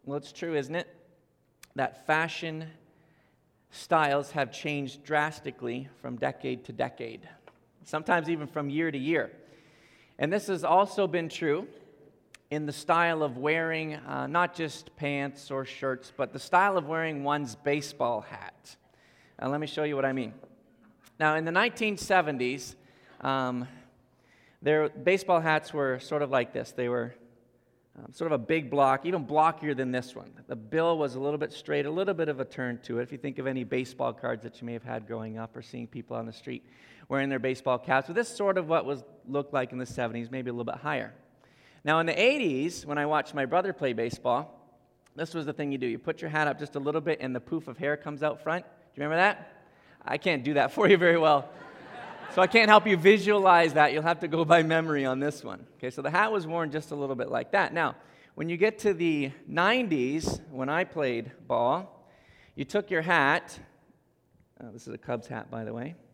Well, it's true, isn't it? That fashion styles have changed drastically from decade to decade, sometimes even from year to year. And this has also been true in the style of wearing not just pants or shirts, but the style of wearing one's baseball hat. Let me show you what I mean. Now, in the 1970s, their baseball hats were sort of like this. They were sort of a big block, even blockier than this one. The bill was a little bit straight, a little bit of a turn to it. If you think of any baseball cards that you may have had growing up or seeing people on the street wearing their baseball caps. So this is sort of what looked like in the 70s, maybe a little bit higher. Now, in the 80s, when I watched my brother play baseball, this was the thing you do. You put your hat up just a little bit, and the poof of hair comes out front. Do you remember that? I can't do that for you very well. So I can't help you visualize that. You'll have to go by memory on this one. Okay, so the hat was worn just a little bit like that. Now, when you get to the 90s, when I played ball, you took your hat. This is a Cubs hat, by the way.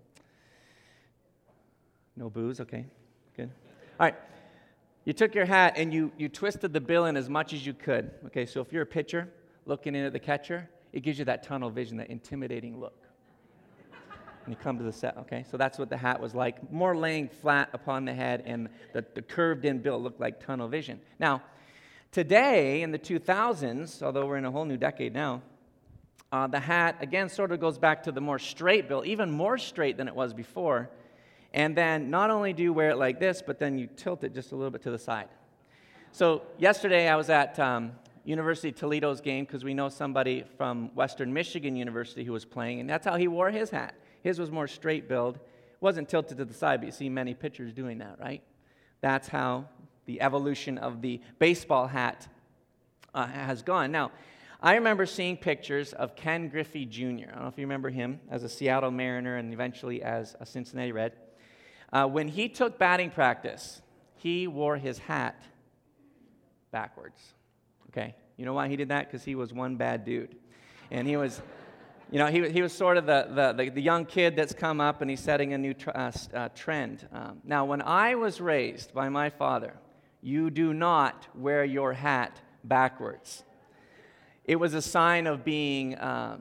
No booze, okay, good. All right. You took your hat and you twisted the bill in as much as you could. Okay, so if you're a pitcher looking in at the catcher, it gives you that tunnel vision, that intimidating look. And you come to the set, okay? So that's what the hat was like, more laying flat upon the head, and the curved-in bill looked like tunnel vision. Now, today, in the 2000s, although we're in a whole new decade now, the hat, again, sort of goes back to the more straight bill, even more straight than it was before. And then not only do you wear it like this, but then you tilt it just a little bit to the side. So yesterday I was at University of Toledo's game because we know somebody from Western Michigan University who was playing, and that's how he wore his hat. His was more straight billed. It wasn't tilted to the side, but you see many pitchers doing that, right? That's how the evolution of the baseball hat has gone. Now, I remember seeing pictures of Ken Griffey Jr. I don't know if you remember him as a Seattle Mariner and eventually as a Cincinnati Red. When he took batting practice, he wore his hat backwards. Okay, you know why he did that? Because he was one bad dude, and he was, he was sort of the young kid that's come up and he's setting a new trend. Now, when I was raised by my father, you do not wear your hat backwards. It was a sign of being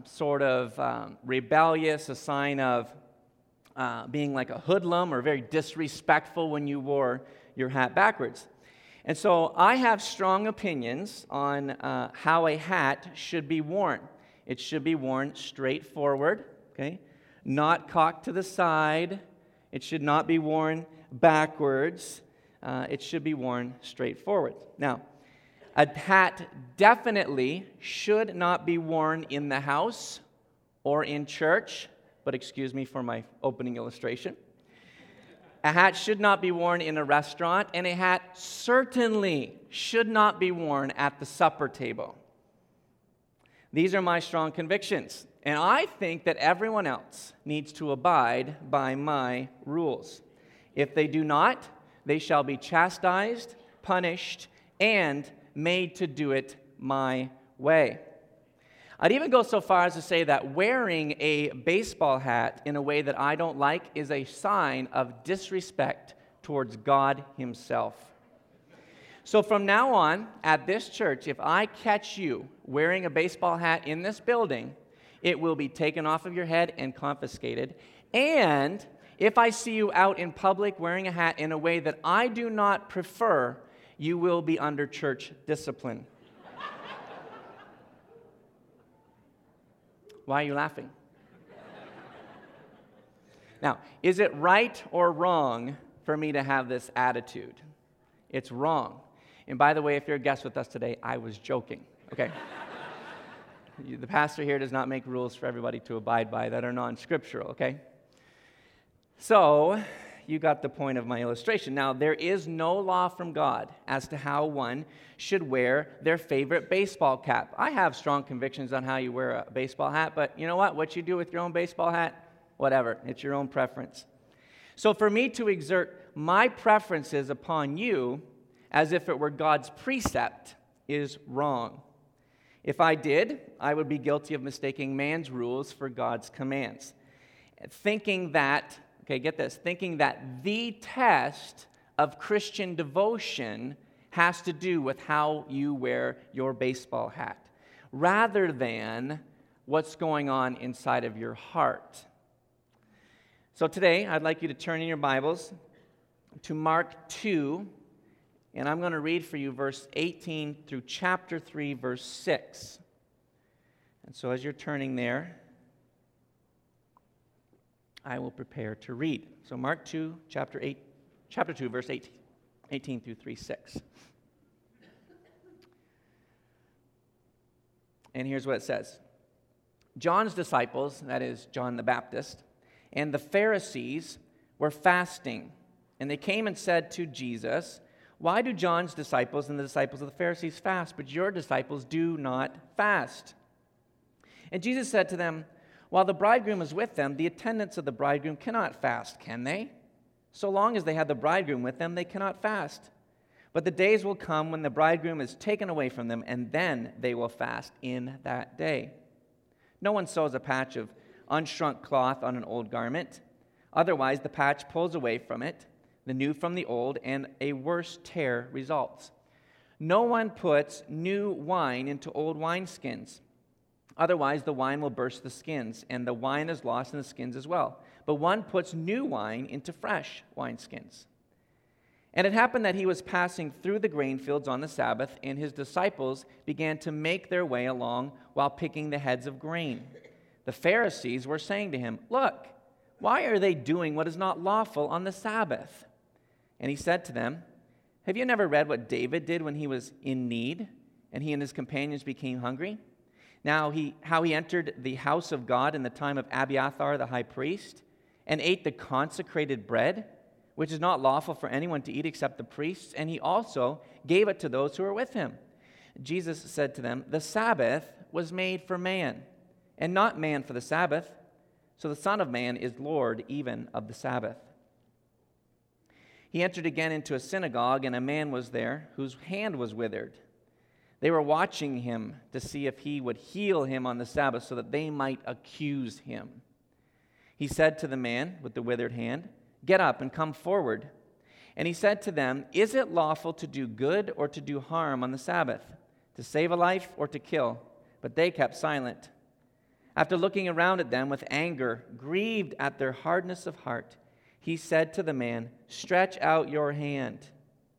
rebellious, a sign of being like a hoodlum or very disrespectful when you wore your hat backwards. And so I have strong opinions on how a hat should be worn. It should be worn straight forward, okay? Not cocked to the side. It should not be worn backwards. It should be worn straight forward. Now, a hat definitely should not be worn in the house or in church, but excuse me for my opening illustration. A hat should not be worn in a restaurant, and a hat certainly should not be worn at the supper table. These are my strong convictions, and I think that everyone else needs to abide by my rules. If they do not, they shall be chastised, punished, and made to do it my way. I'd even go so far as to say that wearing a baseball hat in a way that I don't like is a sign of disrespect towards God Himself. So from now on, at this church, if I catch you wearing a baseball hat in this building, it will be taken off of your head and confiscated. And if I see you out in public wearing a hat in a way that I do not prefer, you will be under church discipline. Why are you laughing? Now, is it right or wrong for me to have this attitude? It's wrong. And by the way, if you're a guest with us today, I was joking, okay? The pastor here does not make rules for everybody to abide by that are non-scriptural, okay? So, you got the point of my illustration. Now, there is no law from God as to how one should wear their favorite baseball cap. I have strong convictions on how you wear a baseball hat, but you know what? What you do with your own baseball hat, whatever. It's your own preference. So for me to exert my preferences upon you as if it were God's precept is wrong. If I did, I would be guilty of mistaking man's rules for God's commands. Thinking that, okay, get this, thinking that the test of Christian devotion has to do with how you wear your baseball hat, rather than what's going on inside of your heart. So today, I'd like you to turn in your Bibles to Mark 2, and I'm going to read for you verse 18 through chapter 3, verse 6. And so as you're turning there, I will prepare to read. So Mark 2, chapter 2, verse 18 through 3:6. And here's what it says. John's disciples, that is John the Baptist, and the Pharisees were fasting. And they came and said to Jesus, "Why do John's disciples and the disciples of the Pharisees fast, but your disciples do not fast?" And Jesus said to them, "While the bridegroom is with them, the attendants of the bridegroom cannot fast, can they? So long as they have the bridegroom with them, they cannot fast. But the days will come when the bridegroom is taken away from them, and then they will fast in that day. No one sews a patch of unshrunk cloth on an old garment. Otherwise, the patch pulls away from it, the new from the old, and a worse tear results. No one puts new wine into old wineskins. Otherwise, the wine will burst the skins, and the wine is lost in the skins as well. But one puts new wine into fresh wineskins." And it happened that he was passing through the grain fields on the Sabbath, and his disciples began to make their way along while picking the heads of grain. The Pharisees were saying to him, "Look, why are they doing what is not lawful on the Sabbath?" And he said to them, "Have you never read what David did when he was in need, and he and his companions became hungry? How he entered the house of God in the time of Abiathar the high priest, and ate the consecrated bread, which is not lawful for anyone to eat except the priests, and he also gave it to those who were with him." Jesus said to them, "The Sabbath was made for man, and not man for the Sabbath. So the Son of Man is Lord even of the Sabbath." He entered again into a synagogue, and a man was there whose hand was withered. They were watching him to see if he would heal him on the Sabbath so that they might accuse him. He said to the man with the withered hand, "Get up and come forward." And he said to them, "Is it lawful to do good or to do harm on the Sabbath, to save a life or to kill?" But they kept silent. After looking around at them with anger, grieved at their hardness of heart, he said to the man, "Stretch out your hand."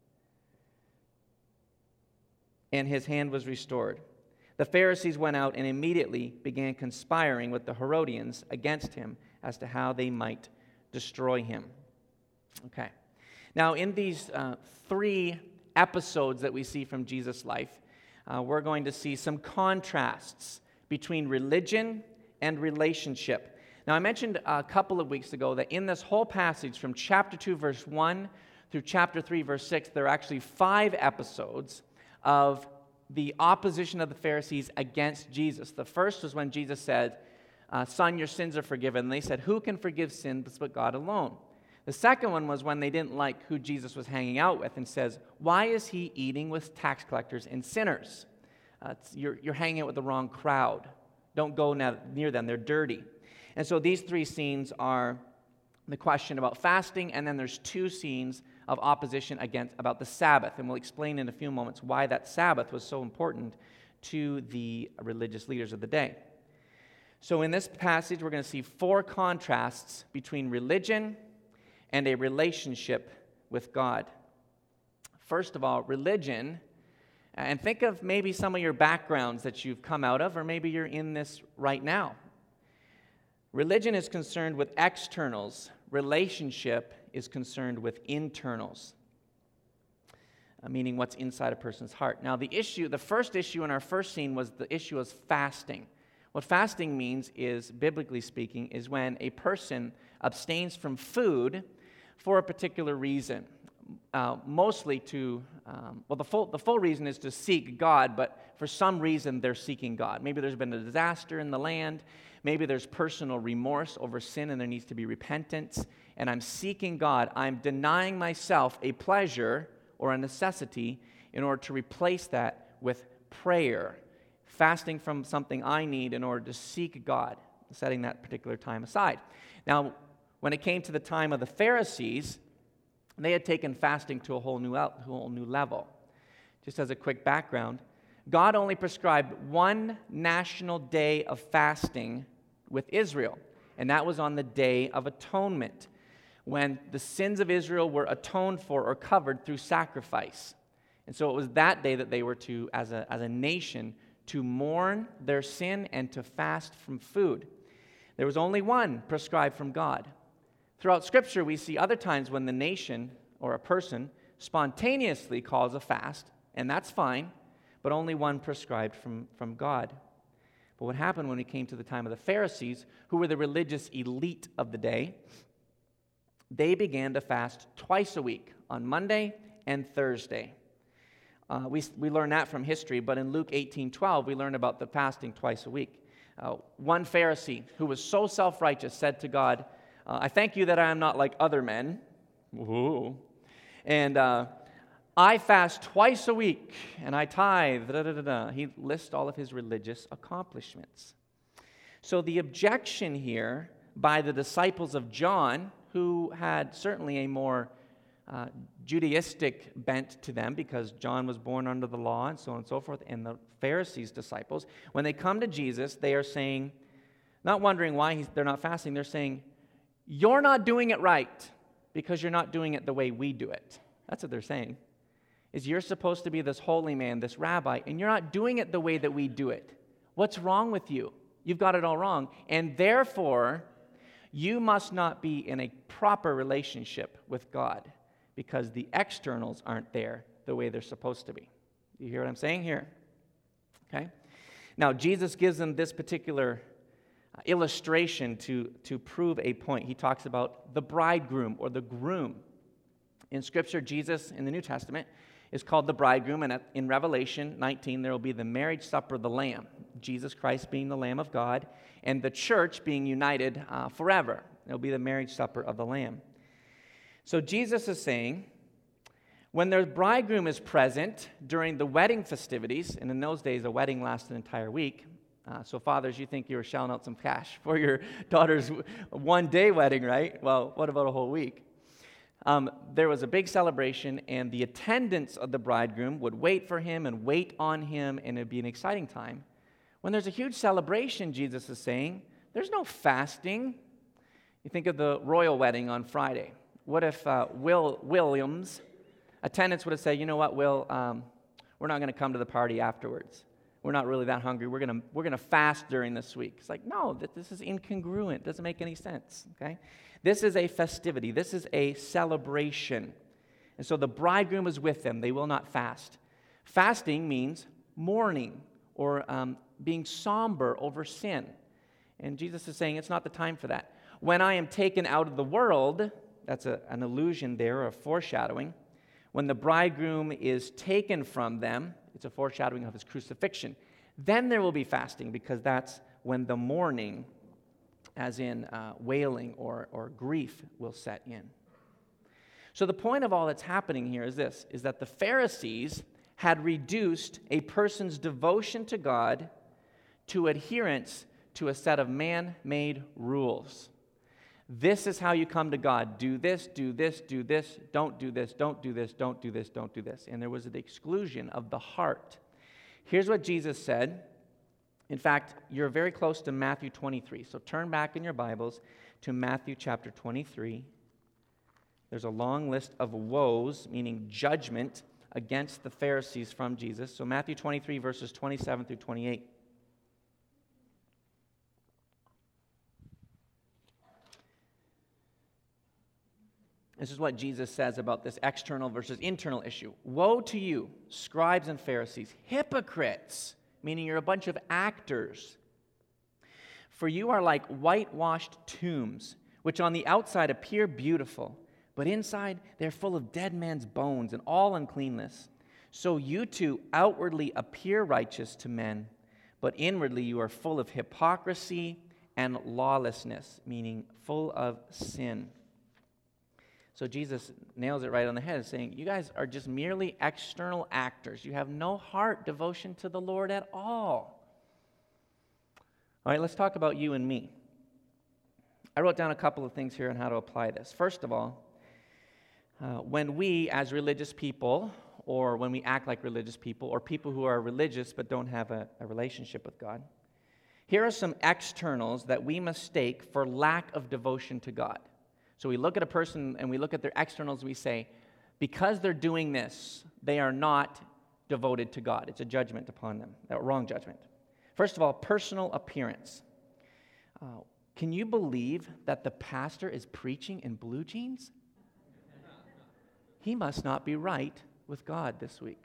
And his hand was restored. The Pharisees went out and immediately began conspiring with the Herodians against him as to how they might destroy him. Okay. Now, in these 3 episodes that we see from Jesus' life, we're going to see some contrasts between religion and relationship. Now, I mentioned a couple of weeks ago that in this whole passage from chapter 2, verse 1 through chapter 3, verse 6, there are actually 5 episodes of the opposition of the Pharisees against Jesus. The first was when Jesus said, "Son, your sins are forgiven." And they said, "Who can forgive sins but God alone?" The second one was when they didn't like who Jesus was hanging out with and says, "Why is he eating with tax collectors and sinners? You're hanging out with the wrong crowd. Don't go near them. They're dirty." And so these 3 scenes are the question about fasting, and then there's 2 scenes of opposition about the Sabbath. And we'll explain in a few moments why that Sabbath was so important to the religious leaders of the day. So in this passage, we're going to see 4 contrasts between religion and a relationship with God. First of all, religion, and think of maybe some of your backgrounds that you've come out of, or maybe you're in this right now. Religion is concerned with externals. Relationship is concerned with internals, meaning what's inside a person's heart. Now, the first issue in our first scene was the issue of fasting. What fasting means is, biblically speaking, is when a person abstains from food for a particular reason. Mostly the full reason is to seek God, but for some reason they're seeking God. Maybe there's been a disaster in the land. Maybe there's personal remorse over sin and there needs to be repentance. And I'm seeking God. I'm denying myself a pleasure or a necessity in order to replace that with prayer. Fasting from something I need in order to seek God, setting that particular time aside. Now, when it came to the time of the Pharisees, they had taken fasting to a whole new level. Just as a quick background, God only prescribed one national day of fasting with Israel, and that was on the Day of Atonement, when the sins of Israel were atoned for or covered through sacrifice. And so it was that day that they were to, as a nation, to mourn their sin and to fast from food. There was only one prescribed from God. Throughout Scripture, we see other times when the nation or a person spontaneously calls a fast, and that's fine, but only one prescribed from God. But what happened when we came to the time of the Pharisees, who were the religious elite of the day, they began to fast twice a week, on Monday and Thursday. We learn that from history, but in Luke 18:12, we learn about the fasting twice a week. One Pharisee who was so self-righteous said to God, I thank you that I am not like other men. Ooh. And I fast twice a week, and I tithe. He lists all of his religious accomplishments. So the objection here by the disciples of John, who had certainly a more Judaistic bent to them because John was born under the law and so on and so forth, and the Pharisees' disciples, when they come to Jesus, they are saying, not wondering why they're not fasting, they're saying, you're not doing it right because you're not doing it the way we do it. That's what they're saying, is you're supposed to be this holy man, this rabbi, and you're not doing it the way that we do it. What's wrong with you? You've got it all wrong, and therefore, you must not be in a proper relationship with God because the externals aren't there the way they're supposed to be. You hear what I'm saying here? Okay? Now, Jesus gives them this particular illustration to prove a point. He talks about the bridegroom or the groom. In Scripture, Jesus in the New Testament is called the bridegroom, and in Revelation 19, there will be the marriage supper of the Lamb, Jesus Christ being the Lamb of God, and the church being united forever. It will be the marriage supper of the Lamb. So Jesus is saying, when the bridegroom is present during the wedding festivities, and in those days a wedding lasted an entire week, so fathers, you think you were shelling out some cash for your daughter's one-day wedding, right? Well, what about a whole week? There was a big celebration, and the attendants of the bridegroom would wait for him and wait on him, and it would be an exciting time. When there's a huge celebration, Jesus is saying, there's no fasting. You think of the royal wedding on Friday. What if Williams' attendants would have said, you know what, Will, we're not going to come to the party afterwards. We're not really that hungry. We're gonna fast during this week. It's like, no, this is incongruent. It doesn't make any sense, okay? This is a festivity. This is a celebration. And so the bridegroom is with them. They will not fast. Fasting means mourning or being somber over sin. And Jesus is saying it's not the time for that. When I am taken out of the world, that's an allusion there, or a foreshadowing. When the bridegroom is taken from them, it's a foreshadowing of his crucifixion. Then there will be fasting, because that's when the mourning, as in wailing or grief, will set in. So the point of all that's happening here is this, is that the Pharisees had reduced a person's devotion to God to adherence to a set of man-made rules. This is how you come to God. Do this, do this, do this, don't do this, don't do this, don't do this, don't do this. And there was the exclusion of the heart. Here's what Jesus said. In fact, you're very close to Matthew 23. So turn back in your Bibles to Matthew chapter 23. There's a long list of woes, meaning judgment, against the Pharisees from Jesus. So Matthew 23, verses 27 through 28. This is what Jesus says about this external versus internal issue. Woe to you, scribes and Pharisees, hypocrites, meaning you're a bunch of actors. For you are like whitewashed tombs, which on the outside appear beautiful, but inside they're full of dead men's bones and all uncleanness. So you too outwardly appear righteous to men, but inwardly you are full of hypocrisy and lawlessness, meaning full of sin. So Jesus nails it right on the head, saying, you guys are just merely external actors. You have no heart devotion to the Lord at all. All right, let's talk about you and me. I wrote down a couple of things here on how to apply this. First of all, when we as religious people or when we act like religious people, or people who are religious but don't have a relationship with God. Here are some externals that we mistake for lack of devotion to God. So we look at a person and we look at their externals and we say, because they're doing this, they are not devoted to God. It's a judgment upon them, a wrong judgment. First of all, personal appearance. Can you believe that the pastor is preaching in blue jeans? He must not be right with God this week.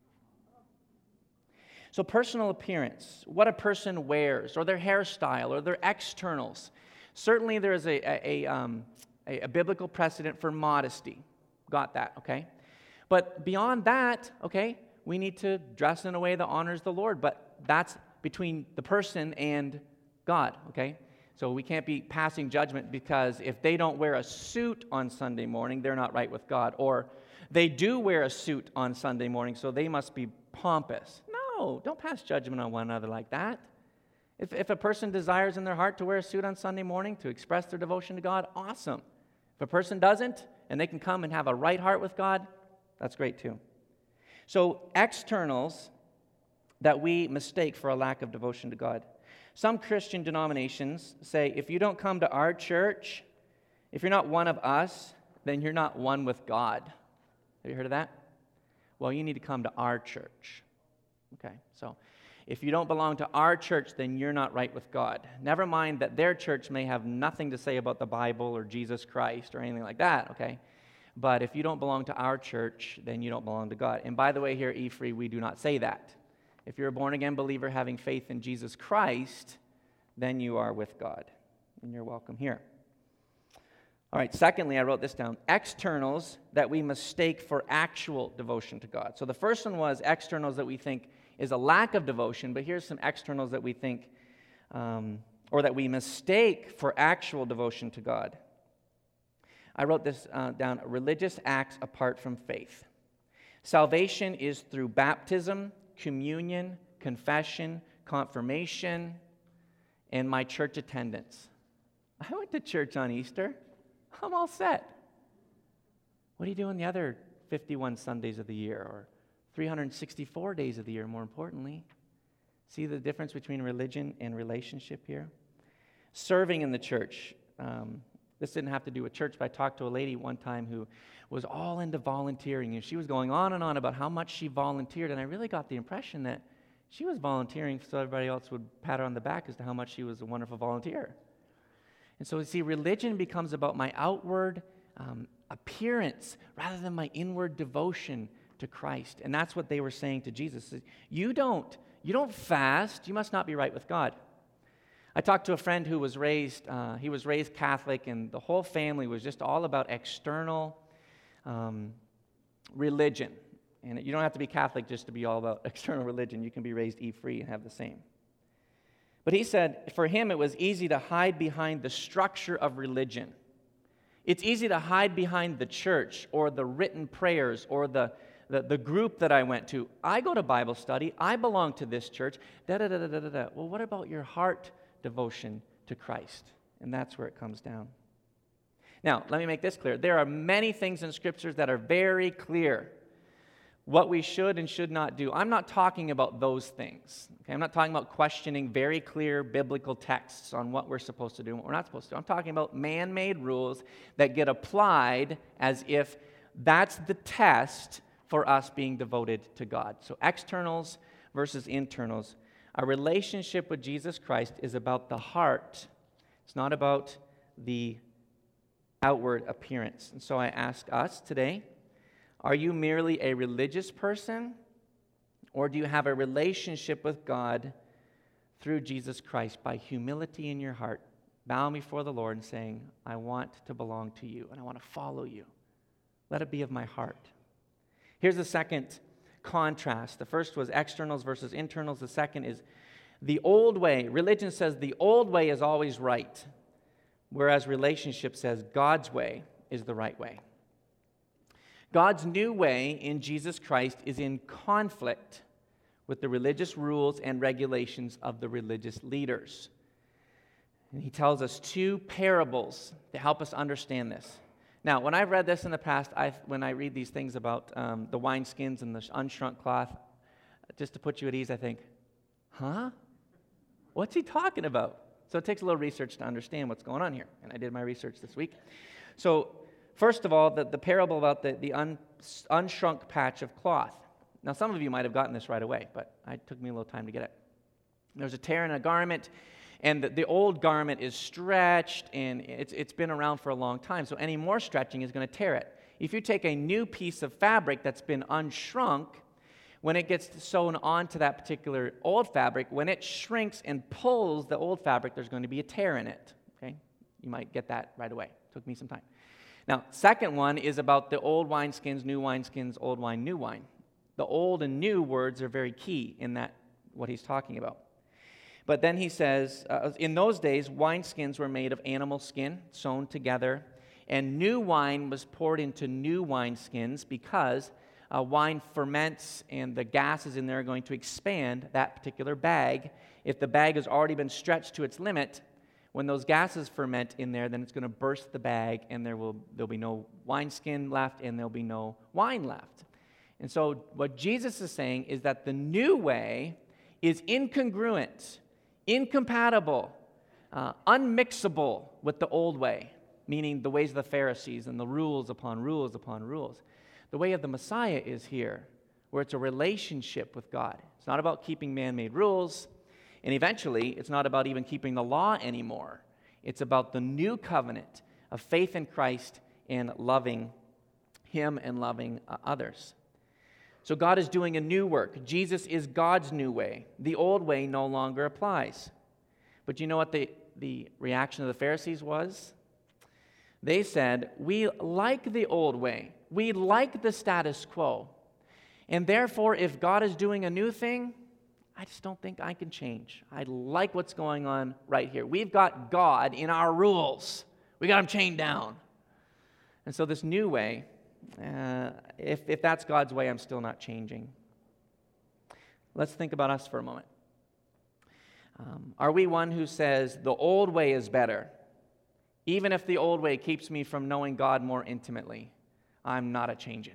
So personal appearance, what a person wears, or their hairstyle, or their externals. Certainly there is a biblical precedent for modesty. Got that, okay? But beyond that, okay, we need to dress in a way that honors the Lord, but that's between the person and God, okay? So we can't be passing judgment because if they don't wear a suit on Sunday morning, they're not right with God. Or they do wear a suit on Sunday morning, so they must be pompous. No, don't pass judgment on one another like that. If a person desires in their heart to wear a suit on Sunday morning to express their devotion to God, awesome. If a person doesn't, and they can come and have a right heart with God, that's great too. So externals that we mistake for a lack of devotion to God. Some Christian denominations say, if you don't come to our church, if you're not one of us, then you're not one with God. Have you heard of that? Well, you need to come to our church. Okay, so if you don't belong to our church, then you're not right with God. Never mind that their church may have nothing to say about the Bible or Jesus Christ or anything like that, okay? But if you don't belong to our church, then you don't belong to God. And by the way, here at E-Free, we do not say that. If you're a born-again believer having faith in Jesus Christ, then you are with God, and you're welcome here. All right, secondly, I wrote this down, externals that we mistake for actual devotion to God. So the first one was externals that we think is a lack of devotion, but here's some externals that we think, or that we mistake for actual devotion to God. I wrote this down, religious acts apart from faith. Salvation is through baptism, communion, confession, confirmation, and my church attendance. I went to church on Easter. I'm all set. What do you do on the other 51 Sundays of the year, or 364 days of the year, more importantly? See the difference between religion and relationship here? Serving in the church. This didn't have to do with church, but I talked to a lady one time who was all into volunteering, and she was going on and on about how much she volunteered, and I really got the impression that she was volunteering so everybody else would pat her on the back as to how much she was a wonderful volunteer. And so, you see, religion becomes about my outward appearance rather than my inward devotion to Christ. And that's what they were saying to Jesus. You don't fast, you must not be right with God. I talked to a friend who was raised Catholic, and the whole family was just all about external religion. And you don't have to be Catholic just to be all about external religion. You can be raised E-free and have the same. But he said for him it was easy to hide behind the structure of religion. It's easy to hide behind the church or the written prayers or the group that I went to. I go to Bible study. I belong to this church. Da-da-da-da-da-da. Well, what about your heart devotion to Christ? And that's where it comes down. Now, let me make this clear. There are many things in Scriptures that are very clear what we should and should not do. I'm not talking about those things. Okay? I'm not talking about questioning very clear biblical texts on what we're supposed to do and what we're not supposed to do. I'm talking about man-made rules that get applied as if that's the test for us being devoted to God. So externals versus internals. Our relationship with Jesus Christ is about the heart. It's not about the outward appearance. And so I ask us today, are you merely a religious person, or do you have a relationship with God through Jesus Christ by humility in your heart, bowing before the Lord and saying, I want to belong to you and I want to follow you. Let it be of my heart. Here's the second contrast. The first was externals versus internals. The second is the old way. Religion says the old way is always right, whereas relationship says God's way is the right way. God's new way in Jesus Christ is in conflict with the religious rules and regulations of the religious leaders. And he tells us two parables to help us understand this. Now, when I've read this in the past, when I read these things about the wineskins and the unshrunk cloth, just to put you at ease, I think, huh? What's he talking about? So it takes a little research to understand what's going on here, and I did my research this week. So, first of all, the parable about the unshrunk patch of cloth. Now, some of you might have gotten this right away, but it took me a little time to get it. There's a tear in a garment, and the old garment is stretched, and it's been around for a long time, so any more stretching is going to tear it. If you take a new piece of fabric that's been unshrunk, when it gets sewn onto that particular old fabric, when it shrinks and pulls the old fabric, there's going to be a tear in it. Okay? You might get that right away. It took me some time. Now, second one is about the old wineskins, new wineskins, old wine, new wine. The old and new words are very key in that, what he's talking about. But then he says, in those days, wineskins were made of animal skin, sewn together, and new wine was poured into new wineskins because wine ferments and the gases in there are going to expand that particular bag. If the bag has already been stretched to its limit, when those gases ferment in there, then it's going to burst the bag and there'll be no wineskin left and there'll be no wine left. And so what Jesus is saying is that the new way is incongruent, incompatible, unmixable with the old way, meaning the ways of the Pharisees and the rules upon rules upon rules. The way of the Messiah is here, where it's a relationship with God. It's not about keeping man-made rules, and eventually, it's not about even keeping the law anymore. It's about the new covenant of faith in Christ and loving Him and loving others. So God is doing a new work. Jesus is God's new way. The old way no longer applies. But you know what the reaction of the Pharisees was? They said, we like the old way. We like the status quo. And therefore, if God is doing a new thing, I just don't think I can change. I like what's going on right here. We've got God in our rules. We got Him chained down. And so this new way, if that's God's way, I'm still not changing. Let's think about us for a moment. Are we one who says the old way is better? Even if the old way keeps me from knowing God more intimately, I'm not a changing.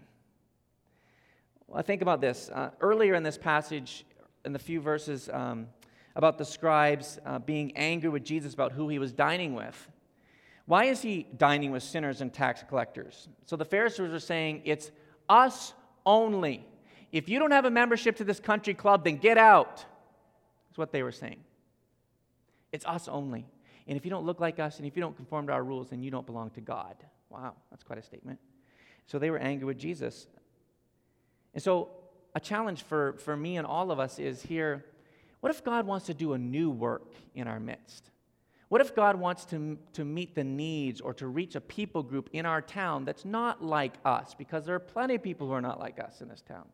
Well, think about this. Earlier in this passage, in the few verses about the scribes being angry with Jesus about who He was dining with, why is He dining with sinners and tax collectors? So the Pharisees are saying, it's us only. If you don't have a membership to this country club, then get out. That's what they were saying. It's us only. And if you don't look like us, and if you don't conform to our rules, then you don't belong to God. Wow, that's quite a statement. So they were angry with Jesus. And so a challenge for me and all of us is here, what if God wants to do a new work in our midst? What if God wants to meet the needs or to reach a people group in our town that's not like us? Because there are plenty of people who are not like us in this town.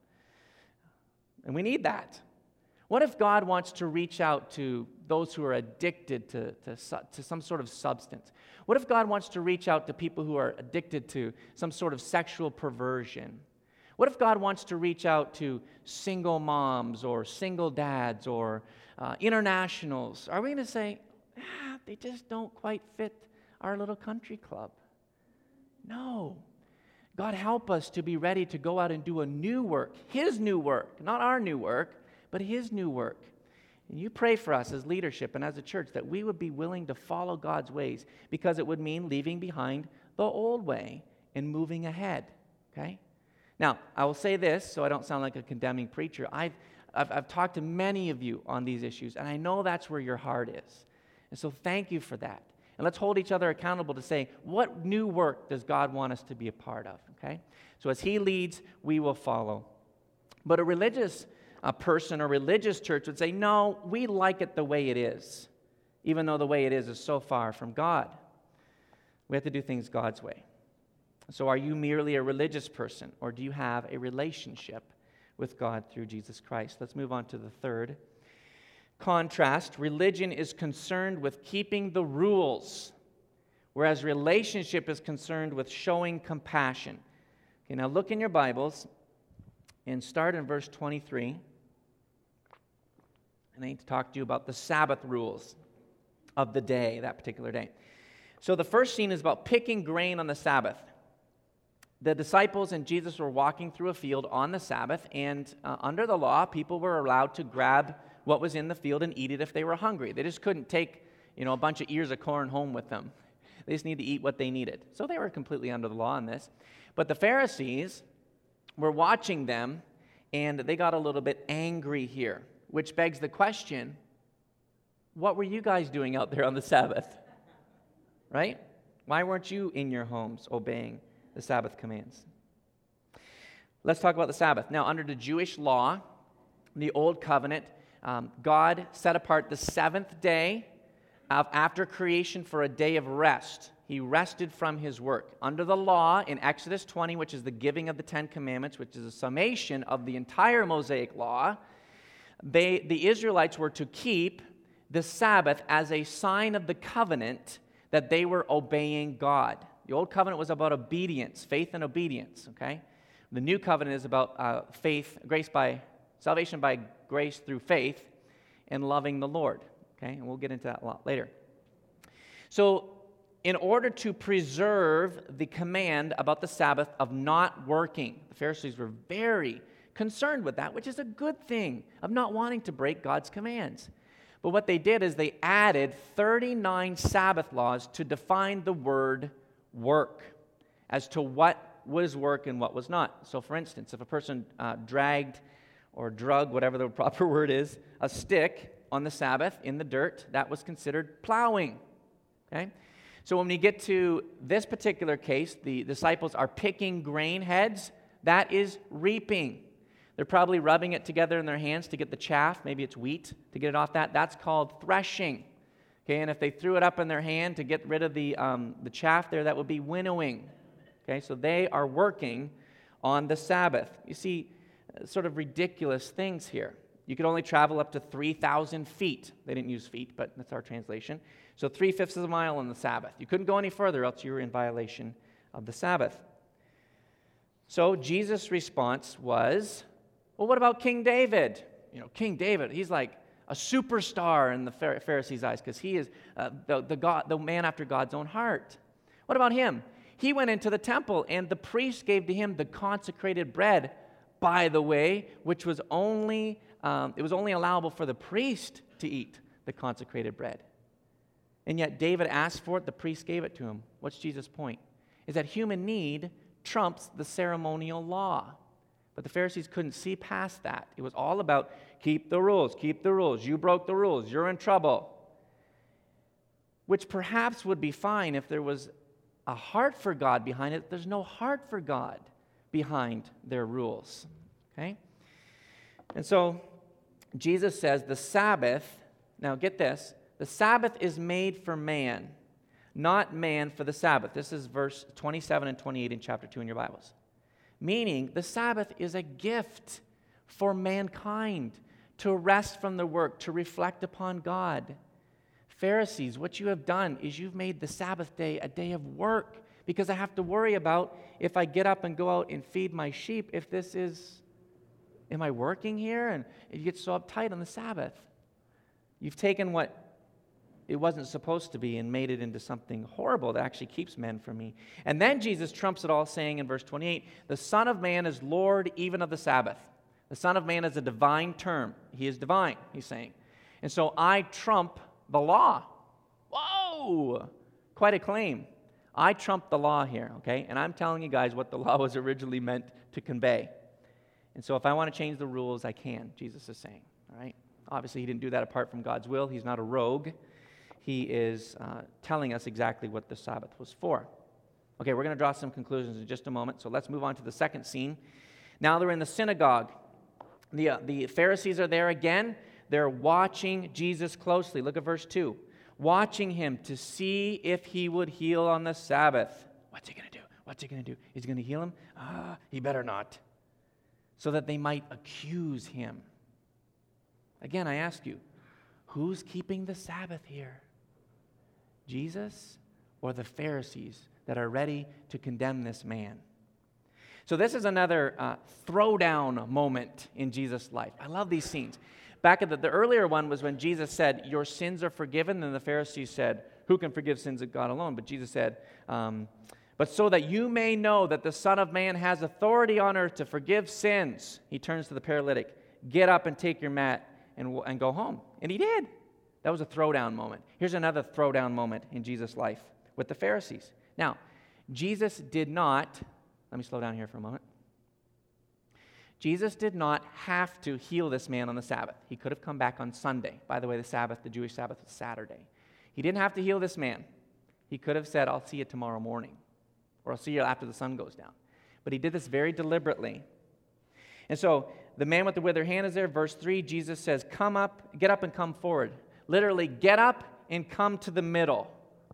And we need that. What if God wants to reach out to those who are addicted to some sort of substance? What if God wants to reach out to people who are addicted to some sort of sexual perversion? What if God wants to reach out to single moms or single dads or internationals? Are we going to say, they just don't quite fit our little country club? No. God, help us to be ready to go out and do a new work, His new work, not our new work, but His new work. And you pray for us as leadership and as a church that we would be willing to follow God's ways, because it would mean leaving behind the old way and moving ahead, okay? Now, I will say this so I don't sound like a condemning preacher. I've talked to many of you on these issues, and I know that's where your heart is. And so thank you for that. And let's hold each other accountable to say, what new work does God want us to be a part of, okay? So as He leads, we will follow. But a religious person or religious church would say, no, we like it the way it is, even though the way it is so far from God. We have to do things God's way. So are you merely a religious person, or do you have a relationship with God through Jesus Christ? Let's move on to the third contrast. Religion is concerned with keeping the rules, whereas relationship is concerned with showing compassion. Okay, now look in your Bibles and start in verse 23. And I need to talk to you about the Sabbath rules of the day, that particular day. So the first scene is about picking grain on the Sabbath. the disciples and Jesus were walking through a field on the Sabbath, and under the law, people were allowed to grab what was in the field and eat it if they were hungry. They just couldn't take, a bunch of ears of corn home with them. They just need to eat what they needed. So they were completely under the law on this. But the Pharisees were watching them, and they got a little bit angry here, which begs the question, what were you guys doing out there on the Sabbath? Right? Why weren't you in your homes obeying the Sabbath commands? Let's talk about the Sabbath. Now, under the Jewish law, the Old Covenant, God set apart the seventh day after creation for a day of rest. He rested from his work. Under the law, in Exodus 20, which is the giving of the Ten Commandments, which is a summation of the entire Mosaic law, the Israelites were to keep the Sabbath as a sign of the covenant that they were obeying God. The Old Covenant was about obedience, faith and obedience, okay? The New Covenant is about salvation by grace through faith and loving the Lord, okay? And we'll get into that a lot later. So, in order to preserve the command about the Sabbath of not working, the Pharisees were very concerned with that, which is a good thing, of not wanting to break God's commands. But what they did is they added 39 Sabbath laws to define the word work as to what was work and what was not. So, for instance, if a person dragged or drug, whatever the proper word is, a stick on the Sabbath in the dirt, that was considered plowing. Okay? So when we get to this particular case, the disciples are picking grain heads. That is reaping. They're probably rubbing it together in their hands to get the chaff. Maybe it's wheat to get it off that. That's called threshing. Okay, and if they threw it up in their hand to get rid of the chaff there, that would be winnowing. Okay, so they are working on the Sabbath. You see, sort of ridiculous things here. You could only travel up to 3,000 feet. They didn't use feet, but that's our translation. So 3/5 of a mile on the Sabbath. You couldn't go any further, else you were in violation of the Sabbath. So Jesus' response was, well, what about King David? King David, he's like a superstar in the Pharisees' eyes because he is the man after God's own heart. What about him? He went into the temple, and the priest gave to him the consecrated bread, by the way, which was only allowable for the priest to eat the consecrated bread. And yet David asked for it, the priest gave it to him. What's Jesus' point? Is that human need trumps the ceremonial law. But the Pharisees couldn't see past that. It was all about keep the rules, keep the rules. You broke the rules, you're in trouble. Which perhaps would be fine if there was a heart for God behind it. There's no heart for God behind their rules. Okay? And so Jesus says the Sabbath, now get this, the Sabbath is made for man, not man for the Sabbath. This is verse 27 and 28 in chapter 2 in your Bibles. Meaning the Sabbath is a gift for mankind to rest from the work, to reflect upon God. Pharisees, what you have done is you've made the Sabbath day a day of work because I have to worry about if I get up and go out and feed my sheep, am I working here? And you get so uptight on the Sabbath. You've taken what it wasn't supposed to be and made it into something horrible that actually keeps men from me. And then Jesus trumps it all, saying in verse 28, the Son of Man is Lord even of the Sabbath. The Son of Man is a divine term. He is divine, he's saying. And so I trump the law. Whoa! Quite a claim. I trump the law here, okay? And I'm telling you guys what the law was originally meant to convey. And so if I want to change the rules, I can, Jesus is saying, all right? Obviously, he didn't do that apart from God's will. He's not a rogue. He is telling us exactly what the Sabbath was for. Okay, we're going to draw some conclusions in just a moment, so let's move on to the second scene. Now they're in the synagogue. The Pharisees are there again. They're watching Jesus closely. Look at verse 2. Watching him to see if he would heal on the Sabbath. What's he going to do? What's he going to do? Is he going to heal him? He better not. So that they might accuse him. Again, I ask you, who's keeping the Sabbath here? Jesus or the Pharisees that are ready to condemn this man? So this is another throwdown moment in Jesus' life. I love these scenes. Back at the earlier one was when Jesus said, your sins are forgiven, and the Pharisees said, who can forgive sins but God alone? But Jesus said, But so that you may know that the Son of Man has authority on earth to forgive sins, he turns to the paralytic, get up and take your mat and go home. And he did. That was a throwdown moment. Here's another throwdown moment in Jesus' life with the Pharisees. Now, Jesus did not, let me slow down here for a moment. Jesus did not have to heal this man on the Sabbath. He could have come back on Sunday. By the way, the Jewish Sabbath was Saturday. He didn't have to heal this man. He could have said, I'll see you tomorrow morning, or I'll see you after the sun goes down. But he did this very deliberately. And so the man with the withered hand is there. Verse 3, Jesus says, get up and come forward. Literally, get up and come to the middle.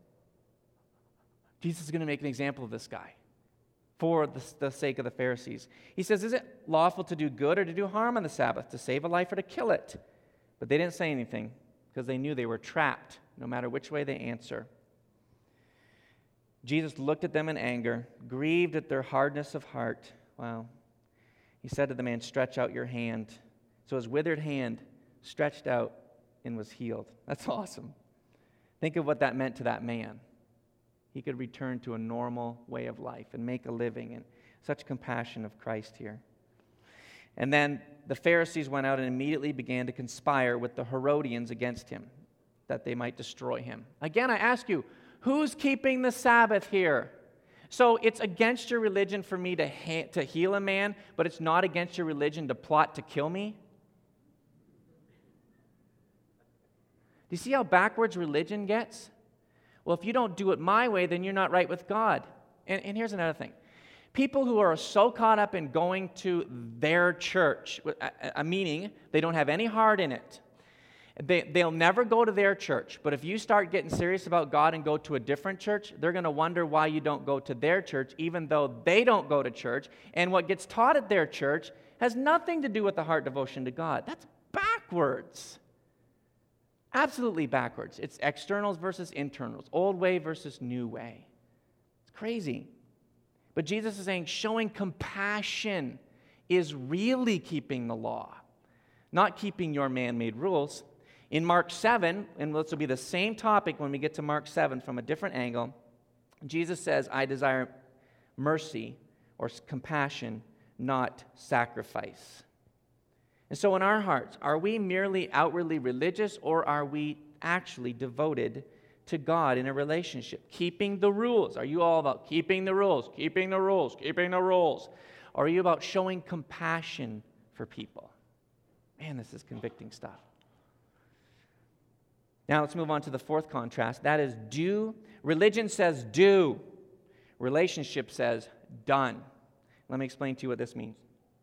Jesus is going to make an example of this guy for the sake of the Pharisees. He says, is it lawful to do good or to do harm on the Sabbath, to save a life or to kill it? But they didn't say anything because they knew they were trapped, no matter which way they answer. Jesus looked at them in anger, grieved at their hardness of heart. Wow. He said to the man, stretch out your hand. So his withered hand stretched out and was healed. That's awesome. Think of what that meant to that man. He could return to a normal way of life and make a living, and such compassion of Christ here. And then the Pharisees went out and immediately began to conspire with the Herodians against him, that they might destroy him. Again, I ask you, who's keeping the Sabbath here? So it's against your religion for me to heal a man, but it's not against your religion to plot to kill me? Do you see how backwards religion gets? Well, if you don't do it my way, then you're not right with God. And here's another thing. People who are so caught up in going to their church, meaning they don't have any heart in it, they'll never go to their church. But if you start getting serious about God and go to a different church, they're going to wonder why you don't go to their church, even though they don't go to church. And what gets taught at their church has nothing to do with the heart devotion to God. That's backwards. Absolutely backwards. It's externals versus internals, old way versus new way. It's crazy. But Jesus is saying showing compassion is really keeping the law, not keeping your man-made rules. In Mark 7, and this will be the same topic when we get to Mark 7 from a different angle, Jesus says, I desire mercy or compassion, not sacrifice. And so in our hearts, are we merely outwardly religious, or are we actually devoted to God in a relationship? Keeping the rules. Are you all about keeping the rules, keeping the rules, keeping the rules? Or are you about showing compassion for people? Man, this is convicting stuff. Now let's move on to the fourth contrast. That is do. Religion says do. Relationship says done. Let me explain to you what this means.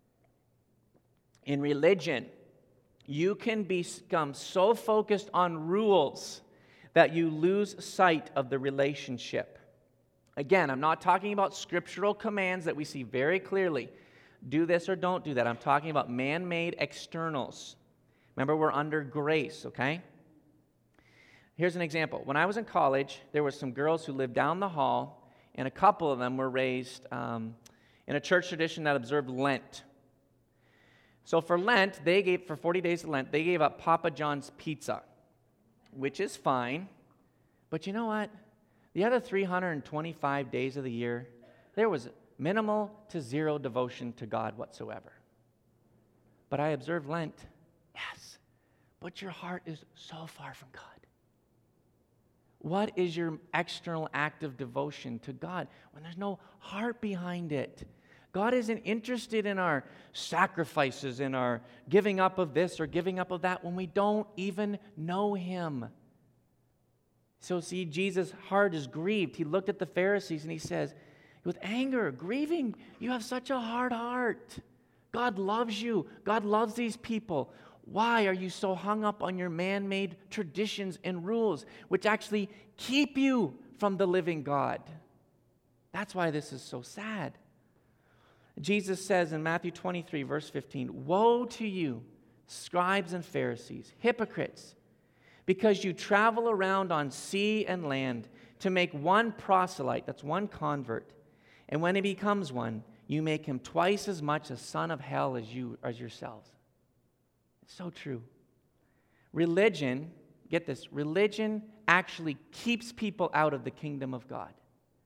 In religion, you can become so focused on rules that you lose sight of the relationship. Again, I'm not talking about scriptural commands that we see very clearly. Do this or don't do that. I'm talking about man-made externals. Remember, we're under grace, okay? Here's an example. When I was in college, there were some girls who lived down the hall, and a couple of them were raised in a church tradition that observed Lent. So for Lent, for 40 days of Lent, they gave up Papa John's pizza, which is fine. But you know what? The other 325 days of the year, there was minimal to zero devotion to God whatsoever. But I observed Lent, yes, but your heart is so far from God. What is your external act of devotion to God when there's no heart behind it? God isn't interested in our sacrifices, in our giving up of this or giving up of that when we don't even know Him. So see, Jesus' heart is grieved. He looked at the Pharisees and he says, with anger, grieving, you have such a hard heart. God loves you. God loves these people. Why are you so hung up on your man-made traditions and rules, which actually keep you from the living God? That's why this is so sad. Jesus says in Matthew 23, verse 15, woe to you, scribes and Pharisees, hypocrites, because you travel around on sea and land to make one proselyte, that's one convert, and when he becomes one, you make him twice as much a son of hell as yourselves. It's so true. Religion, get this, religion actually keeps people out of the kingdom of God.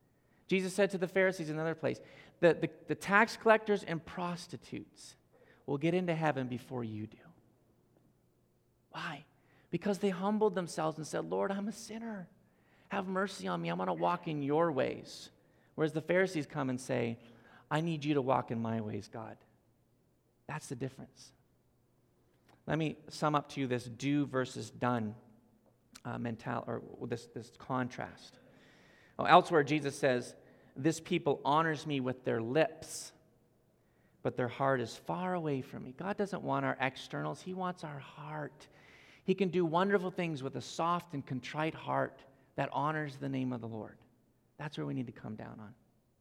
Jesus said to the Pharisees in another place, the tax collectors and prostitutes will get into heaven before you do. Why? Because they humbled themselves and said, Lord, I'm a sinner. Have mercy on me. I want to walk in your ways. Whereas the Pharisees come and say, I need you to walk in my ways, God. That's the difference. Let me sum up to you this do versus done this contrast. Elsewhere, Jesus says, this people honors me with their lips, but their heart is far away from me. God doesn't want our externals. He wants our heart. He can do wonderful things with a soft and contrite heart that honors the name of the Lord. That's where we need to come down on.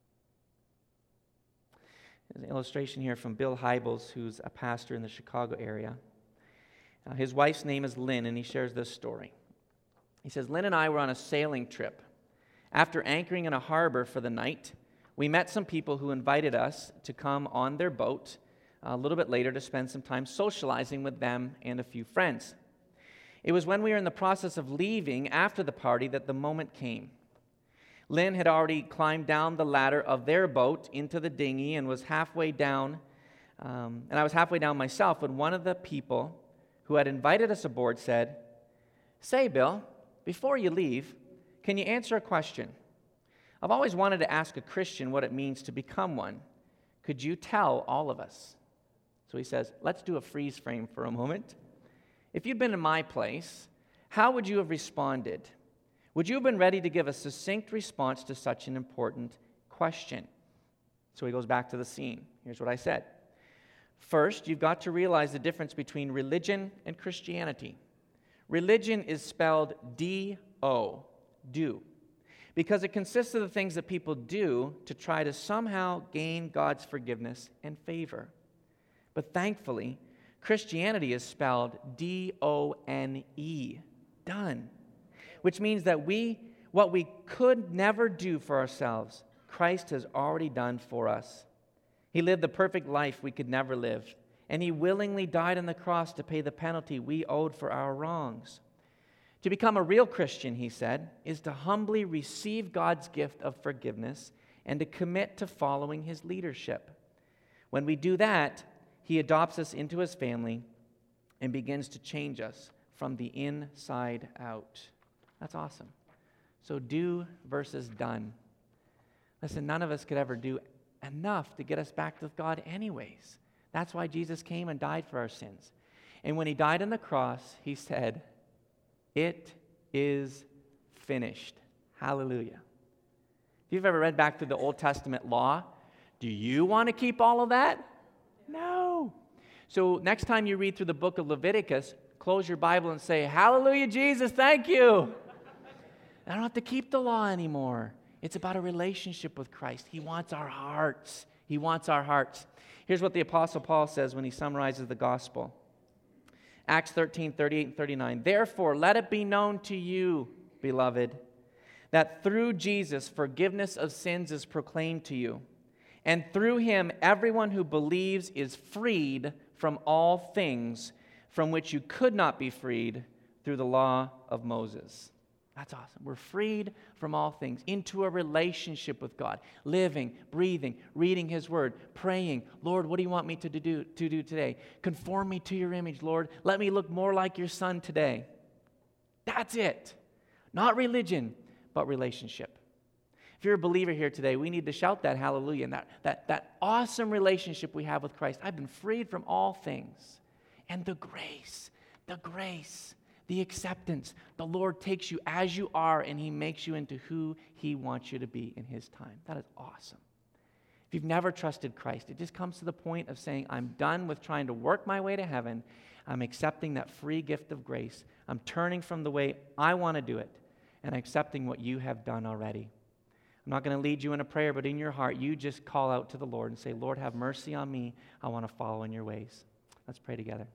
There's an illustration here from Bill Hybels, who's a pastor in the Chicago area. His wife's name is Lynn, and he shares this story. He says, Lynn and I were on a sailing trip. After anchoring in a harbor for the night, we met some people who invited us to come on their boat a little bit later to spend some time socializing with them and a few friends. It was when we were in the process of leaving after the party that the moment came. Lynn had already climbed down the ladder of their boat into the dinghy and was halfway down, and I was halfway down myself when one of the people who had invited us aboard said, Say, Bill, before you leave, can you answer a question? I've always wanted to ask a Christian what it means to become one. Could you tell all of us? So he says, let's do a freeze frame for a moment. If you'd been in my place, how would you have responded? Would you have been ready to give a succinct response to such an important question? So he goes back to the scene. Here's what I said. First, you've got to realize the difference between religion and Christianity. Religion is spelled D-O, do, because it consists of the things that people do to try to somehow gain God's forgiveness and favor. But thankfully, Christianity is spelled D-O-N-E, done, which means that what we could never do for ourselves, Christ has already done for us. He lived the perfect life we could never live, and He willingly died on the cross to pay the penalty we owed for our wrongs. To become a real Christian, he said, is to humbly receive God's gift of forgiveness and to commit to following His leadership. When we do that, He adopts us into His family and begins to change us from the inside out. That's awesome. So do versus done. Listen, none of us could ever do enough to get us back to God anyways. That's why Jesus came and died for our sins. And when He died on the cross, He said, it is finished. Hallelujah. If you've ever read back through the Old Testament law, do you want to keep all of that? No. So next time you read through the book of Leviticus, close your Bible and say, Hallelujah, Jesus, thank you. I don't have to keep the law anymore. It's about a relationship with Christ. He wants our hearts. He wants our hearts. Here's what the Apostle Paul says when he summarizes the gospel. Acts 13, 38 and 39. Therefore, let it be known to you, beloved, that through Jesus forgiveness of sins is proclaimed to you. And through Him, everyone who believes is freed from all things from which you could not be freed through the law of Moses. That's awesome. We're freed from all things into a relationship with God, living, breathing, reading His Word, praying. Lord, what do you want me to do today? Conform me to your image, Lord. Let me look more like your Son today. That's it. Not religion, but relationship. If you're a believer here today, we need to shout that hallelujah and that awesome relationship we have with Christ. I've been freed from all things. And the grace, the acceptance. The Lord takes you as you are and He makes you into who He wants you to be in His time. That is awesome. If you've never trusted Christ, it just comes to the point of saying, I'm done with trying to work my way to heaven. I'm accepting that free gift of grace. I'm turning from the way I want to do it and accepting what you have done already. I'm not going to lead you in a prayer, but in your heart, you just call out to the Lord and say, Lord, have mercy on me. I want to follow in your ways. Let's pray together.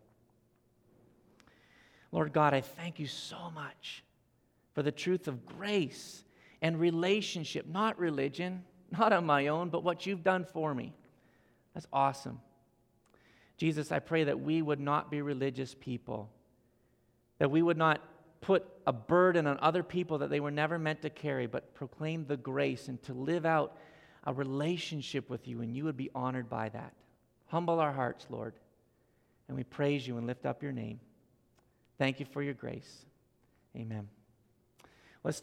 Lord God, I thank you so much for the truth of grace and relationship, not religion, not on my own, but what you've done for me. That's awesome. Jesus, I pray that we would not be religious people, that we would not put a burden on other people that they were never meant to carry, but proclaim the grace and to live out a relationship with you, and you would be honored by that. Humble our hearts, Lord, and we praise you and lift up your name. Thank you for your grace. Amen.